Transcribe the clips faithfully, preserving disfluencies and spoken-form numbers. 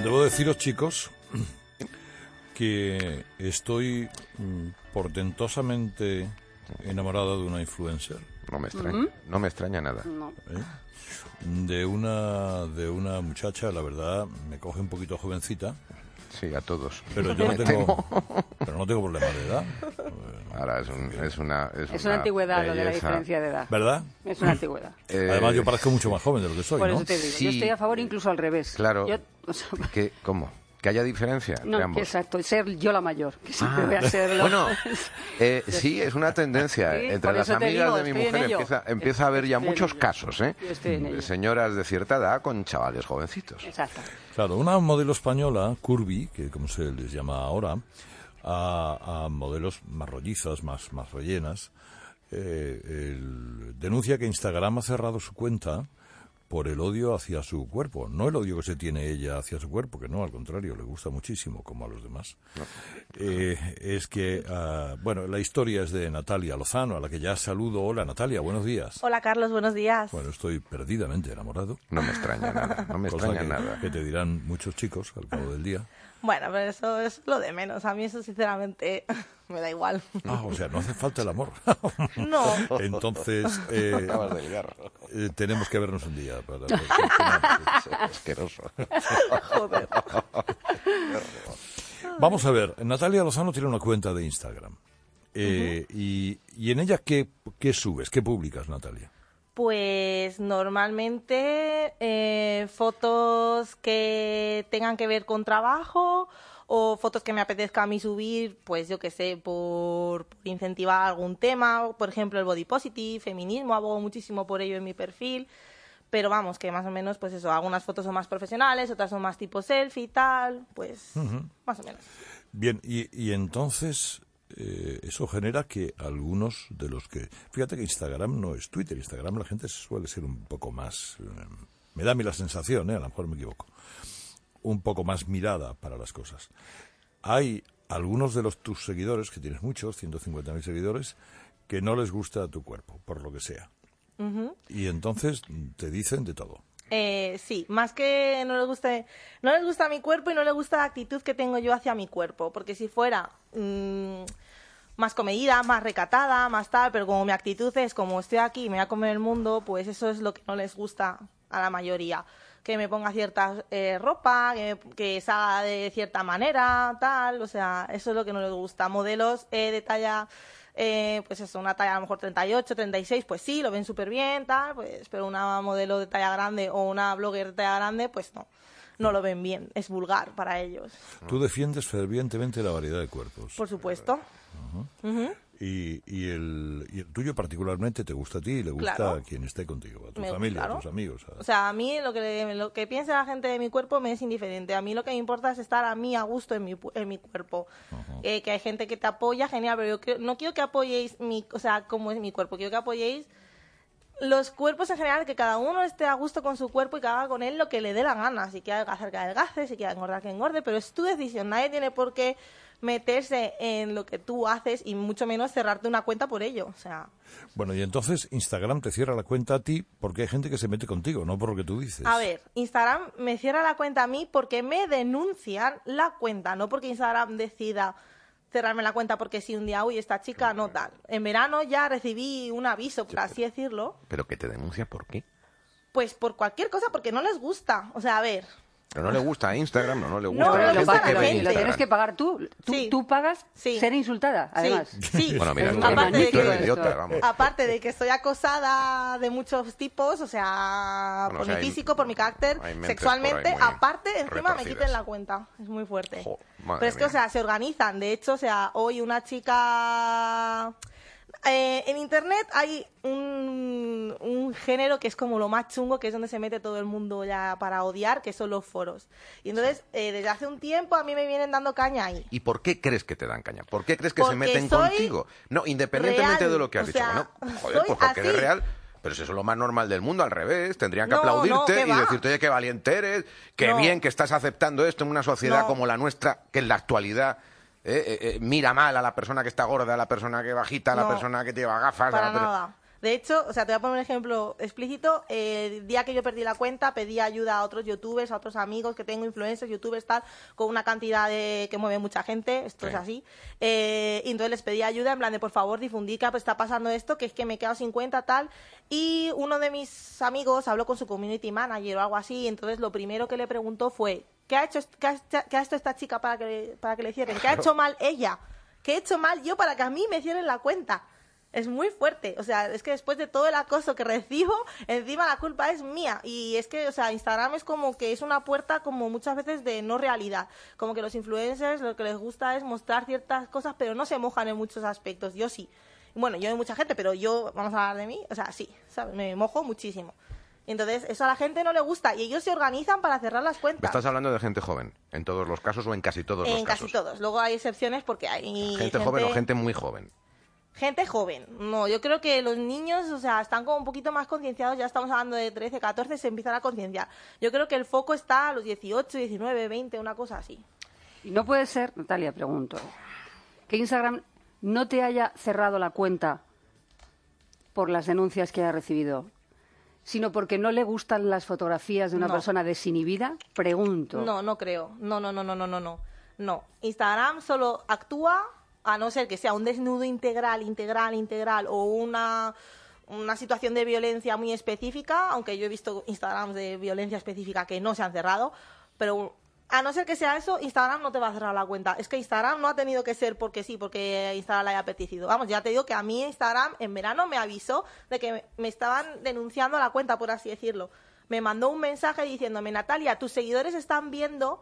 Debo deciros, chicos, que estoy mm, portentosamente enamorado de una influencer. No me extraña, uh-huh. no me extraña nada. No. ¿Eh? De una de una muchacha, la verdad, me coge un poquito jovencita. Sí, a todos. Pero yo no tengo, pero no tengo problema de edad. Ahora es, un, es una Es, es una, una antigüedad belleza. lo de la diferencia de edad. ¿Verdad? Es una antigüedad. Eh, Además, yo parezco mucho más joven de lo que soy, Por ¿no? eso te digo, Sí. yo estoy a favor incluso al revés. Claro. Yo, o sea, ¿Qué, ¿Cómo? ¿Que haya diferencia no, de ambos? exacto, ser yo la mayor, que siempre Ah, voy a ser la... Bueno, eh, sí, es una tendencia. Sí, Entre por las eso te amigas digo, de mi estoy en mujer ello. empieza, empieza a haber ya Estoy en muchos ello. casos, ¿eh? Yo estoy en ello. Señoras de cierta edad con chavales jovencitos. Exacto. Claro, una modelo española, Curvy, que como se les llama ahora, a, a modelos más rollizas, más, más rellenas, eh, el- denuncia que Instagram ha cerrado su cuenta por el odio hacia su cuerpo. No el odio que se tiene ella hacia su cuerpo, que no, al contrario, le gusta muchísimo, como a los demás. Eh, es que, ah, bueno, la historia es de Natalia Lozano, a la que ya saludo. Hola, Natalia, buenos días. Hola Carlos, buenos días. Bueno, estoy perdidamente enamorado. No me extraña nada, no me Cosa extraña que, nada. que te dirán muchos chicos al cabo del día. Bueno, pero eso es lo de menos. A mí eso sinceramente me da igual. Ah, o sea, no hace falta el amor. No. Entonces, eh, Acabas de ligar. eh, tenemos que vernos un día. Para, Asqueroso. Joder. Vamos a ver, Natalia Lozano tiene una cuenta de Instagram. Eh, Uh-huh. y, y en ella, ¿qué, ¿qué subes? ¿Qué publicas, Natalia? Pues normalmente eh, fotos que tengan que ver con trabajo o fotos que me apetezca a mí subir, pues yo qué sé, por, por incentivar algún tema, por ejemplo el body positive, feminismo, abogo muchísimo por ello en mi perfil, pero vamos, que más o menos, pues eso, algunas fotos son más profesionales, otras son más tipo selfie y tal, pues Ujú. más o menos. Bien, y, y entonces eh, eso genera que algunos de los que... Fíjate que Instagram no es Twitter, Instagram la gente suele ser un poco más... eh, me da a mí la sensación, eh, a lo mejor me equivoco, un poco más mirada para las cosas. Hay algunos de los tus seguidores, que tienes muchos, ciento cincuenta mil seguidores, que no les gusta tu cuerpo, por lo que sea. Ujú. Y entonces te dicen de todo. Eh, sí, más que no les guste, no les gusta mi cuerpo y no les gusta la actitud que tengo yo hacia mi cuerpo, porque si fuera mmm, más comedida, más recatada, más tal, pero como mi actitud es como estoy aquí y me voy a comer el mundo, pues eso es lo que no les gusta a la mayoría. Que me ponga cierta eh, ropa, que, que salga de cierta manera, tal, o sea, eso es lo que no les gusta. Modelos eh, de talla, eh, pues eso, una talla a lo mejor treinta y ocho, treinta y seis, pues sí, lo ven súper bien, tal, pues, pero una modelo de talla grande o una blogger de talla grande, pues no, no lo ven bien, es vulgar para ellos. Tú defiendes fervientemente la variedad de cuerpos. Por supuesto. Ujú. Y, y, el, y el tuyo particularmente te gusta a ti y le gusta Claro. a quien esté contigo, a tu Me- familia, claro. a tus amigos. a- O sea, a mí lo que, lo que piense la gente de mi cuerpo me es indiferente. A mí lo que me importa es estar a mí a gusto en mi, pu- en mi cuerpo. Ajá. Eh, que hay gente que te apoya, genial, pero yo creo- no quiero que apoyéis mi, o sea, cómo es mi cuerpo. Quiero que apoyéis los cuerpos en general, que cada uno esté a gusto con su cuerpo y que haga con él lo que le dé la gana. Si quiere adelgazar, que adelgace, si quiere engordar, que engorde, pero es tu decisión. Nadie tiene por qué meterse en lo que tú haces y mucho menos cerrarte una cuenta por ello. O sea, Bueno, y entonces Instagram te cierra la cuenta a ti porque hay gente que se mete contigo, no por lo que tú dices. a ver, Instagram me cierra la cuenta a mí porque me denuncian la cuenta, no porque Instagram decida cerrarme la cuenta porque si un día, uy, esta chica no tal. En verano ya recibí un aviso, por así decirlo, ¿Pero que te denuncia por qué? pues por cualquier cosa, porque no les gusta. O sea, a ver, Pero no le gusta a Instagram, no, no le gusta No, a pero la lo gente paga que la ve gente. Lo tienes Instagram. que pagar tú. Tú, Sí. tú pagas Sí. ser insultada, además. sí, sí. Bueno, mira, Es tú Aparte de tú eres que- idiota, vamos. Aparte de que estoy acosada de muchos tipos, o sea, Bueno, por o sea, mi hay- físico, por mi carácter, hay mentes sexualmente, por ahí muy aparte, encima me retorcidas. quiten la cuenta. Es muy fuerte. Jo, madre Pero es que, mía. o sea, se organizan. De hecho, o sea, hoy una chica... Eh, en internet hay un, un género que es como lo más chungo, que es donde se mete todo el mundo ya para odiar, que son los foros. Y entonces, eh, desde hace un tiempo a mí me vienen dando caña ahí. ¿Y por qué crees que te dan caña? ¿Por qué crees que se Porque meten soy contigo? No, independientemente real, de lo que has o dicho. sea, Bueno, joder, soy pues porque eres así. real. Pero si eso es lo más normal del mundo, al revés. Tendrían que No, no, aplaudirte ¿qué y va? decirte, oye, qué valiente eres, qué No. bien que estás aceptando esto en una sociedad No. como la nuestra, que en la actualidad eh, eh, eh, mira mal a la persona que está gorda, a la persona que bajita, a la No. persona que lleva gafas. a Para la persona- nada. De hecho, o sea, te voy a poner un ejemplo explícito. Eh, el día que yo perdí la cuenta, pedí ayuda a otros youtubers, a otros amigos que tengo, influencers, youtubers, tal, con una cantidad de que mueve mucha gente, esto Sí. es así. Eh, y entonces les pedí ayuda, en plan de, por favor, difundir que pues, está pasando esto, que es que me he quedado sin cuenta, tal. Y uno de mis amigos habló con su community manager o algo así, y entonces lo primero que le preguntó fue, ¿qué ha hecho, qué ha, qué ha hecho esta chica para que, para que le cierren? ¿Qué ha hecho mal ella? ¿Qué he hecho mal yo para que a mí me cierren la cuenta? Es muy fuerte, o sea, es que después de todo el acoso que recibo, encima la culpa es mía. Y es que, o sea, Instagram es como que es una puerta como muchas veces de no realidad. Como que los influencers lo que les gusta es mostrar ciertas cosas, pero no se mojan en muchos aspectos. Yo sí. Bueno, yo hay mucha gente, pero yo, vamos a hablar de mí, o sea, sí, ¿sabes? Me mojo muchísimo. Entonces, eso a la gente no le gusta y ellos se organizan para cerrar las Me cuentas. estás hablando de gente joven, en todos los casos o en casi todos los En casos. casi todos. Luego hay excepciones porque hay Gente joven o gente muy joven. Gente joven. No, yo creo que los niños, o sea, están como un poquito más concienciados, ya estamos hablando de trece, catorce, se empiezan a concienciar. Yo creo que el foco está a los dieciocho, diecinueve, veinte, una cosa así. Y no puede ser, Natalia, pregunto, que Instagram no te haya cerrado la cuenta por las denuncias que haya recibido, sino porque no le gustan las fotografías de una No. persona desinhibida. Pregunto. No, no creo. No, no, no, no, no, no, no. No. Instagram solo actúa, a no ser que sea un desnudo integral, integral, integral, o una, una situación de violencia muy específica, aunque yo he visto Instagrams de violencia específica que no se han cerrado, pero a no ser que sea eso, Instagram no te va a cerrar la cuenta. Es que Instagram no ha tenido que ser porque sí, porque Instagram la haya apetecido. Vamos, ya te digo que a mí Instagram en verano me avisó de que me, me estaban denunciando la cuenta, por así decirlo. Me mandó un mensaje diciéndome, Natalia, tus seguidores están viendo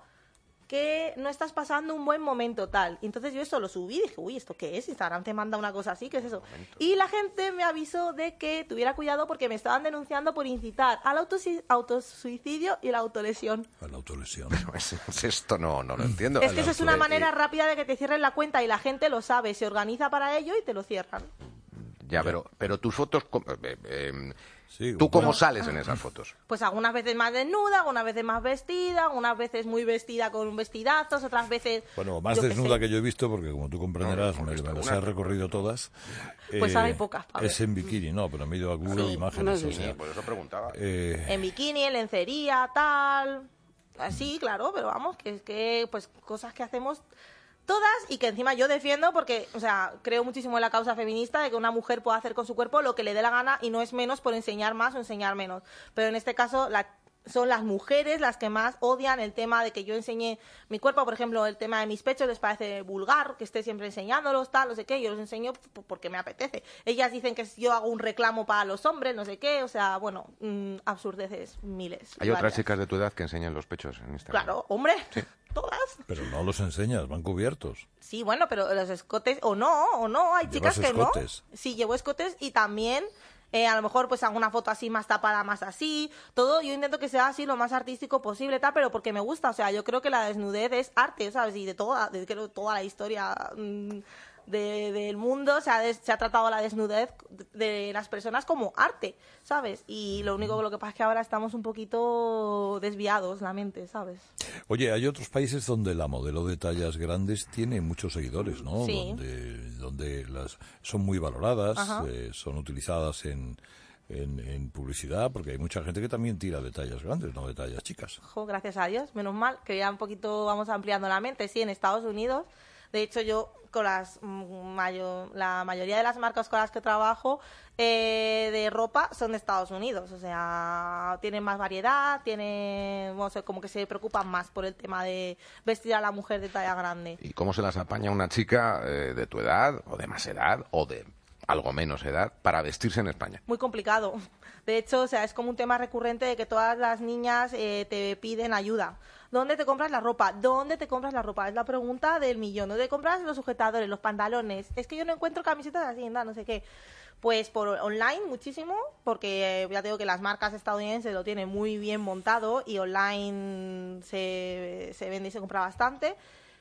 que no estás pasando un buen momento tal. Y entonces yo eso lo subí y dije, uy, ¿esto qué es? Instagram te manda una cosa así, ¿qué es eso? Y la gente me avisó de que tuviera cuidado porque me estaban denunciando por incitar al autosi- autosuicidio y la autolesión. A la autolesión. Es- es esto no, no lo entiendo. Es que eso es una Eh, manera eh, rápida de que te cierren la cuenta y la gente lo sabe, se organiza para ello y te lo cierran. Ya, pero, pero tus fotos... com- eh, eh, Sí, ¿Tú cómo bueno, sales en esas fotos? Pues algunas veces más desnuda, algunas veces más vestida, algunas veces muy vestida con vestidazos, otras veces... Bueno, más yo qué desnuda sé. que yo he visto, porque como tú comprenderás, No, no, me, esta me las una, he recorrido todas. Pues ahora hay pocas, Pablo. Es en bikini, no, pero me he ido a Google Sí, Imágenes. no o sé. sea, Sí, por eso preguntaba. eh, En bikini, en lencería, tal... Así, claro, pero vamos, que es que, pues, cosas que hacemos todas y que encima yo defiendo porque, o sea, creo muchísimo en la causa feminista de que una mujer pueda hacer con su cuerpo lo que le dé la gana y no es menos por enseñar más o enseñar menos. Pero en este caso, la son las mujeres las que más odian el tema de que yo enseñe mi cuerpo, por ejemplo, el tema de mis pechos les parece vulgar, que esté siempre enseñándolos, tal, no sé qué, yo los enseño p- porque me apetece. Ellas dicen que yo hago un reclamo para los hombres, no sé qué, o sea, bueno, mmm, absurdeces miles. Hay otras varias. chicas de tu edad que enseñan los pechos en Instagram. Claro, hombre, todas. pero no los enseñas, van cubiertos. Sí, bueno, pero los escotes, o no, o no, hay chicas ¿Llevas que escotes? no. Sí, llevo escotes y también, eh, a lo mejor, pues alguna foto así más tapada, más así. Todo, yo intento que sea así lo más artístico posible, tal, pero porque me gusta. O sea, yo creo que la desnudez es arte, ¿sabes? Y de toda, de creo, toda la historia mm, de- del mundo, o sea, des- se ha tratado la desnudez de las personas como arte, ¿sabes? Y lo único, lo que pasa es que ahora estamos un poquito desviados, la mente, ¿sabes? Oye, hay otros países donde la modelo de tallas grandes tiene muchos seguidores, ¿no? Sí. Donde, donde las son muy valoradas, Ajá. eh, son utilizadas en, en, en publicidad, porque hay mucha gente que también tira de tallas grandes, no de tallas chicas. Jo, gracias a Dios, menos mal, que ya un poquito vamos ampliando la mente. Sí, en Estados Unidos, de hecho yo con las mm, mayo- la mayoría de las marcas con las que trabajo eh, de ropa son de Estados Unidos, o sea, tienen más variedad, tienen, no sé, como que se preocupan más por el tema de vestir a la mujer de talla grande. ¿Y cómo se las apaña una chica eh, de tu edad, o de más edad, o de algo menos edad, para vestirse en España? Muy complicado. De hecho, o sea, es como un tema recurrente de que todas las niñas eh, te piden ayuda. ¿Dónde te compras la ropa? ¿Dónde te compras la ropa? Es la pregunta del millón. ¿Dónde te compras los sujetadores, los pantalones? Es que yo no encuentro camisetas así, nada, no sé qué. Pues por online muchísimo, porque eh, ya te digo que las marcas estadounidenses lo tienen muy bien montado y online se, se vende y se compra bastante.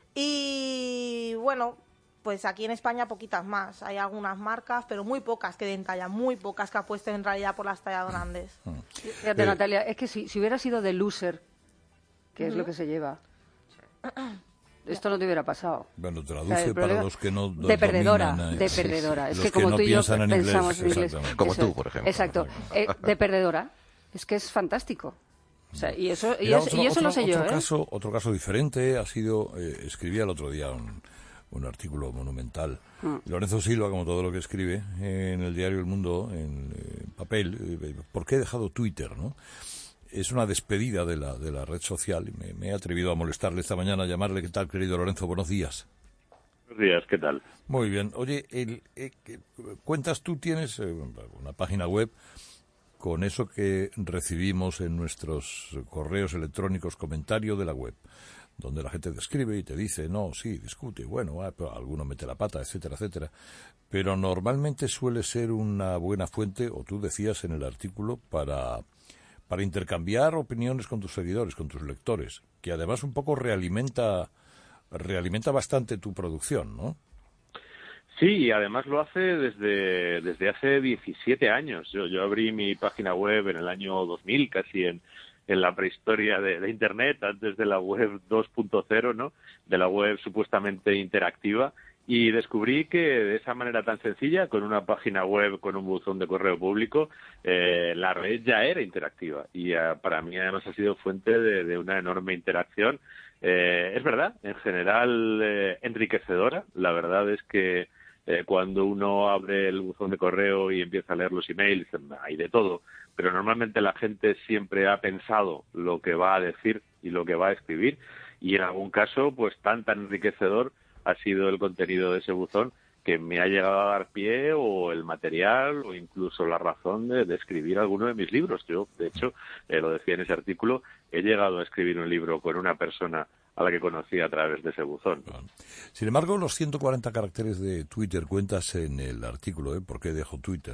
Y bueno, pues aquí en España poquitas más. Hay algunas marcas, pero muy pocas que den talla, muy pocas que apuesten en realidad por las tallas grandes. Fíjate, Eh, Natalia, es que si, si hubiera sido de loser, que es lo que se lleva, esto no te hubiera pasado. Bueno, traduce O sea, el para problema- los que no de perdedora, dominan, eh, de sí, perdedora. Es los que como no tú y yo piensan en inglés, pensamos en inglés. exactamente. Como Eso tú, es. por ejemplo. Exacto. Eh, de perdedora. Es que es fantástico. O sea, y eso, y Mira, es- otro, y eso lo otro- sé yo, otro ¿eh? caso, otro caso diferente ha sido, eh, escribía el otro día un, un artículo monumental. Mm. Lorenzo Silva, como todo lo que escribe, eh, en el diario El Mundo, en eh, papel, eh, ¿por qué he dejado Twitter, no? Es una despedida de la, de la red social y me, me he atrevido a molestarle esta mañana, a llamarle. ¿Qué tal, querido Lorenzo? Buenos días. Buenos días, ¿qué tal? Muy bien. Oye, el, eh, cuentas, tú tienes eh, una página web con eso que recibimos en nuestros correos electrónicos, comentario de la web, donde la gente te escribe y te dice, no, sí, discute, bueno, ah, pero alguno mete la pata, etcétera, etcétera. Pero normalmente suele ser una buena fuente, o tú decías en el artículo, para, para intercambiar opiniones con tus seguidores, con tus lectores, que además un poco realimenta, realimenta bastante tu producción, ¿no? Sí, y además lo hace desde, desde hace diecisiete años. Yo, yo abrí mi página web en el año dos mil, casi en, en la prehistoria de, de Internet, antes de la web dos punto cero, ¿no? De la web supuestamente interactiva. Y descubrí que de esa manera tan sencilla, con una página web, con un buzón de correo público, eh, la red ya era interactiva. Y eh, para mí además ha sido fuente de, de una enorme interacción. Eh, es verdad, en general eh, enriquecedora. La verdad es que eh, cuando uno abre el buzón de correo y empieza a leer los emails, hay de todo. Pero normalmente la gente siempre ha pensado lo que va a decir y lo que va a escribir. Y en algún caso, pues tan, tan enriquecedor ha sido el contenido de ese buzón que me ha llegado a dar pie o el material o incluso la razón de, de escribir alguno de mis libros. Yo, de hecho, eh, lo decía en ese artículo, he llegado a escribir un libro con una persona a la que conocí a través de ese buzón. Sin embargo, los ciento cuarenta caracteres de Twitter, cuentas en el artículo, ¿eh? ¿Por qué dejo Twitter?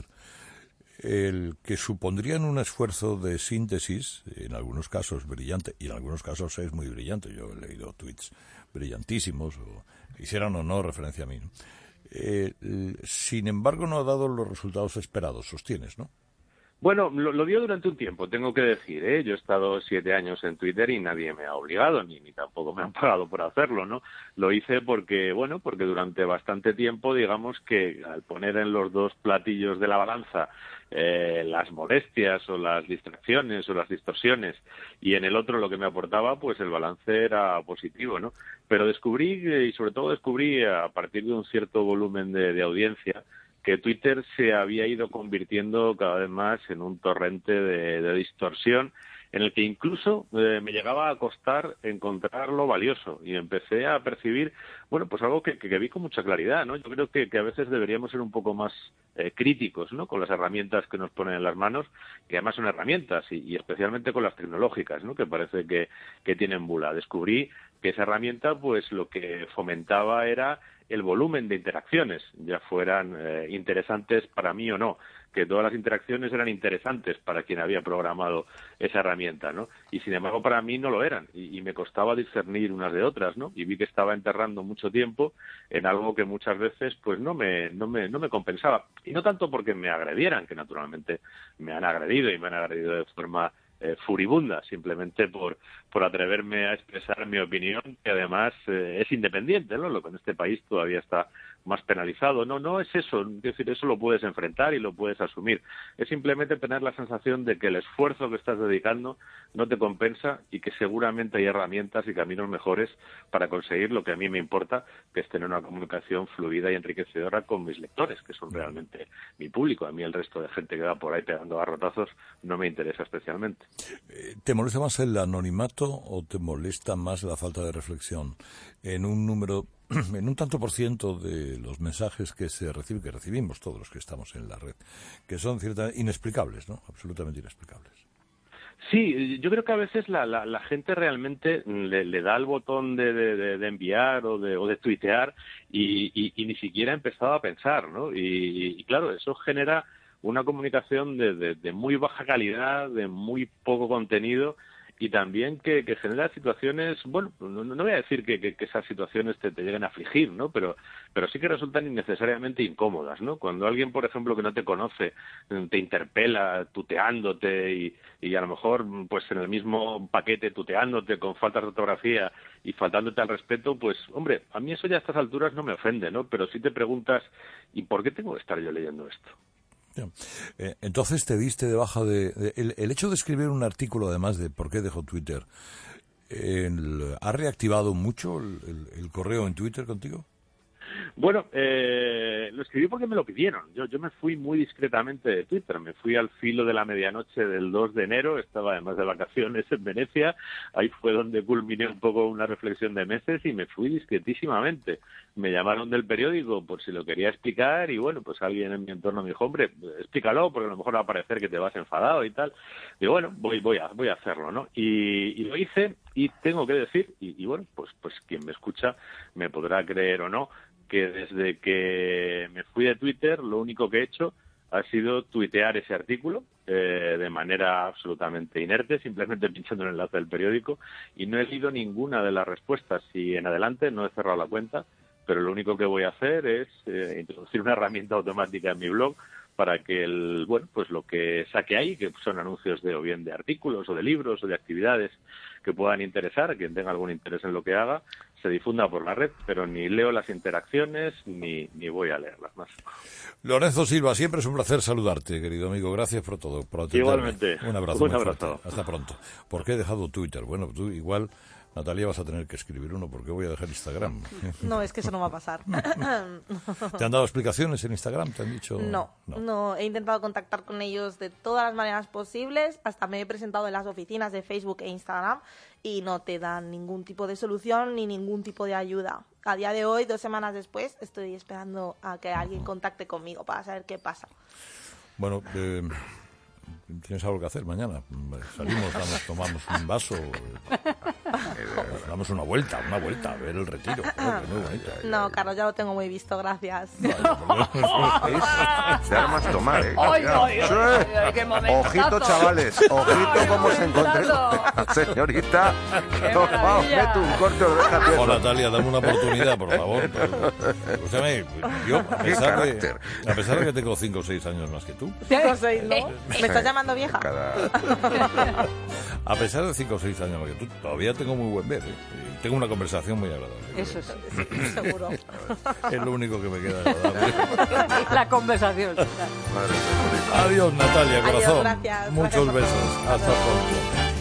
El que supondrían un esfuerzo de síntesis, en algunos casos brillante, y en algunos casos es muy brillante. Yo he leído tweets brillantísimos, o hicieran o no referencia a mí, ¿no? Eh, sin embargo, no ha dado los resultados esperados, sostienes, ¿no? Bueno, lo, lo dio durante un tiempo, tengo que decir, ¿eh? Yo he estado siete años en Twitter y nadie me ha obligado, ni, ni tampoco me han pagado por hacerlo, ¿no? Lo hice porque, bueno, porque durante bastante tiempo, digamos que al poner en los dos platillos de la balanza eh, las molestias o las distracciones o las distorsiones y en el otro lo que me aportaba, pues el balance era positivo, ¿no? Pero descubrí, y sobre todo descubrí a partir de un cierto volumen de, de audiencia, que Twitter se había ido convirtiendo cada vez más en un torrente de, de distorsión en el que incluso eh, me llegaba a costar encontrar lo valioso y empecé a percibir, bueno, pues algo que, que, que vi con mucha claridad, ¿no? Yo creo que, que a veces deberíamos ser un poco más eh, críticos, ¿no? Con las herramientas que nos ponen en las manos, que además son herramientas y, y especialmente con las tecnológicas, ¿no? Que parece que, que tienen bula. Descubrí que esa herramienta, pues lo que fomentaba era el volumen de interacciones, ya fueran eh, interesantes para mí o no, que todas las interacciones eran interesantes para quien había programado esa herramienta, ¿no? Y sin embargo para mí no lo eran y, y me costaba discernir unas de otras, ¿no? Y vi que estaba enterrando mucho tiempo en algo que muchas veces pues no me no me no me compensaba, y no tanto porque me agredieran, que naturalmente me han agredido y me han agredido de forma Eh, furibunda, simplemente por por atreverme a expresar mi opinión, que además eh, es independiente, ¿no? Lo que en este país todavía está más penalizado. No, no es eso, es decir, eso lo puedes enfrentar y lo puedes asumir. Es simplemente tener la sensación de que el esfuerzo que estás dedicando no te compensa y que seguramente hay herramientas y caminos mejores para conseguir lo que a mí me importa, que es tener una comunicación fluida y enriquecedora con mis lectores, que son realmente mi público. A mí el resto de gente que va por ahí pegando garrotazos no me interesa especialmente. ¿Te molesta más el anonimato o te molesta más la falta de reflexión en un número, en un tanto por ciento de los mensajes que se reciben, que recibimos todos los que estamos en la red, que son ciertamente inexplicables, ¿no? Absolutamente inexplicables? Sí, yo creo que a veces la, la, la gente realmente le, le da el botón de, de, de enviar o de, o de tuitear y, y, y ni siquiera ha empezado a pensar, ¿no? Y, y claro, eso genera una comunicación de, de, de muy baja calidad, de muy poco contenido y también que, que genera situaciones, bueno, no, no voy a decir que, que, que esas situaciones te, te lleguen a afligir, ¿no? Pero, pero sí que resultan innecesariamente incómodas, ¿no? Cuando alguien, por ejemplo, que no te conoce, te interpela tuteándote y, y a lo mejor, pues en el mismo paquete tuteándote con faltas de ortografía y faltándote al respeto, pues, hombre, a mí eso ya a estas alturas no me ofende, ¿no? Pero si te preguntas, ¿y por qué tengo que estar yo leyendo esto? Eh, entonces te diste de baja de... de el, el hecho de escribir un artículo, además de por qué dejó Twitter, el, ¿ha reactivado mucho el, el, el correo en Twitter contigo? Bueno, eh, lo escribí porque me lo pidieron. Yo, yo me fui muy discretamente de Twitter. Me fui al filo de la medianoche del dos de enero. Estaba además de vacaciones en Venecia. Ahí fue donde culminé un poco una reflexión de meses y me fui discretísimamente. Me llamaron del periódico por si lo quería explicar y bueno, pues alguien en mi entorno me dijo, hombre, explícalo porque a lo mejor va a parecer que te vas enfadado y tal. Y bueno, voy, voy a, voy a hacerlo, ¿no? Y, y lo hice y tengo que decir, y, y bueno, pues, pues quien me escucha me podrá creer o no, que desde que me fui de Twitter lo único que he hecho ha sido tuitear ese artículo eh, de manera absolutamente inerte, simplemente pinchando el enlace del periódico, y no he leído ninguna de las respuestas y en adelante no he cerrado la cuenta, pero lo único que voy a hacer es eh, introducir una herramienta automática en mi blog para que el bueno pues lo que saque ahí, que son anuncios de o bien de artículos o de libros o de actividades que puedan interesar a quien tenga algún interés en lo que haga, se difunda por la red, pero ni leo las interacciones ni, ni voy a leerlas más. Lorenzo Silva, siempre es un placer saludarte, querido amigo. Gracias por todo, por atenderme. Igualmente. Un abrazo. Un muy abrazo. fuerte. Hasta pronto. ¿Por qué he dejado Twitter? Bueno, tú igual, Natalia, vas a tener que escribir uno. ¿Por qué voy a dejar Instagram? No, es que eso no va a pasar. ¿Te han dado explicaciones en Instagram? ¿Te han dicho...? No, no, no, he intentado contactar con ellos de todas las maneras posibles, hasta me he presentado en las oficinas de Facebook e Instagram y no te dan ningún tipo de solución ni ningún tipo de ayuda. A día de hoy, dos semanas después, estoy esperando a que alguien contacte conmigo para saber qué pasa. Bueno, eh, ¿tienes algo que hacer mañana? Salimos, damos, tomamos un vaso, damos una vuelta, una vuelta, a ver el retiro. Joder, muy bonito. No, Carlos, ya lo tengo muy visto, gracias. De armas tomar, ¿eh? ¡Ay, ay, Sí. ay, ay, qué momentazo! Ojito, chavales, ojito cómo se encontró la señorita. Toma, mete un corte de oreja Oh, tieso. Natalia, dame una oportunidad, por favor. Escúchame, yo, a pesar, de, carácter. a pesar de que tengo cinco o seis años más que tú, No soy, ¿no? ¿Me estás llamando vieja? Cada- a pesar de cinco o seis años más que tú, todavía tengo muy buen ver, ¿eh? Y tengo una conversación muy agradable. Eso es. Sí, seguro. Es lo único que me queda agradable. La conversación. Madre mía. Adiós, Natalia, Adiós, corazón. gracias. Muchos Gracias por besos. todo. Hasta pronto.